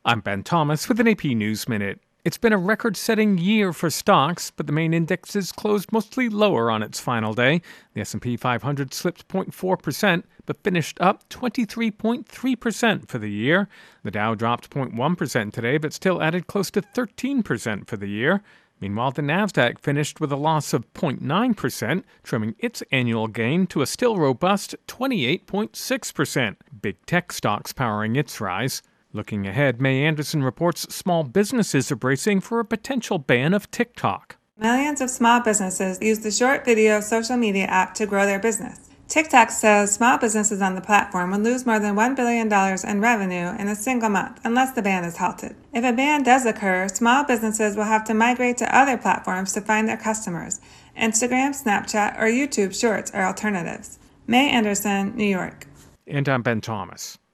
I'm Ben Thomas with an AP News Minute. It's been a record setting year for stocks, but the main indexes closed mostly lower on its final day. The S&P 500 slipped 0.4%, but finished up 23.3% for the year. The Dow dropped 0.1% today, but still added close to 13% for the year. Meanwhile, the Nasdaq finished with a loss of 0.9%, trimming its annual gain to a still robust 28.6%. Big tech stocks powering its rise. Looking ahead, May Anderson reports small businesses are bracing for a potential ban of TikTok. Millions of small businesses use the short video social media app to grow their business. TikTok says small businesses on the platform would lose more than $1 billion in revenue in a single month unless the ban is halted. If a ban does occur, small businesses will have to migrate to other platforms to find their customers. Instagram, Snapchat, or YouTube Shorts are alternatives. May Anderson, New York. And I'm Ben Thomas.